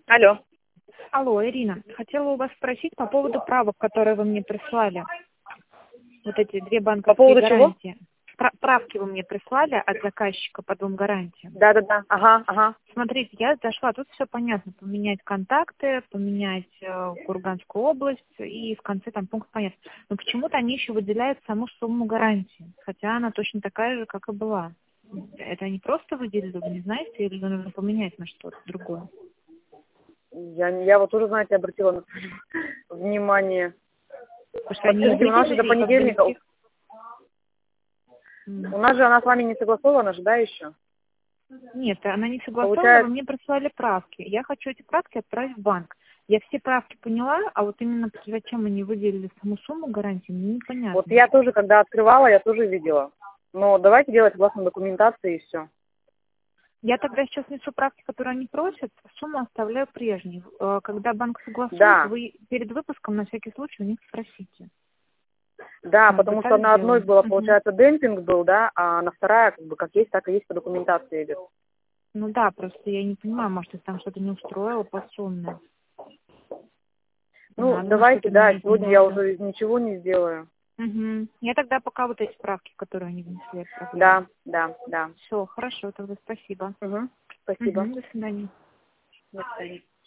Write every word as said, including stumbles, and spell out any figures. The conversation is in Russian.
Алло. Алло, Ирина, хотела у вас спросить по поводу правок, которые вы мне прислали. Вот эти две банковские По поводу гарантии. Пра- Правки вы мне прислали от заказчика по двум гарантиям. Да-да-да. Ага, ага. Смотрите, я зашла, тут все понятно. Поменять контакты, поменять э, Курганскую область и в конце там пункт понятно. Но почему-то они еще выделяют саму сумму гарантии, хотя она точно такая же, как и была. Это они просто выделили, вы не знаете, или нужно поменять на что-то другое? Я, я вот тоже, знаете, обратила на внимание. Потому что они Подскажите, у нас же до выделили, и как бы понедельника... никаких... У нас же она с вами не согласована же, да, еще? Нет, она не согласована, Получается, вы мне прислали правки. Я хочу эти правки отправить в банк. Я все правки поняла, а вот именно зачем они выделили саму сумму гарантии, мне непонятно. вот я тоже, когда открывала, я тоже видела. Но давайте делать согласно документации и все. Я тогда сейчас несу правки, которые они просят, сумму оставляю прежней. Э, Когда банк согласует, Да, вы перед выпуском на всякий случай у них спросите. да, Вот, вы потому что так на одной сделаем. было, Мгм. получается, демпинг был, да, а на вторая, как бы, как есть, так и есть по документации идет. Ну да, просто я не понимаю, может, если там что-то не устроило по сумме. Ну, Надо на давайте, что-то да, менять, не сегодня я надо. уже ничего не сделаю. Угу. Я тогда пока вот эти справки, которые они внесли, отправляю. Да, да, да. Все, хорошо, тогда спасибо. Угу. Спасибо. Угу, до свидания. До свидания.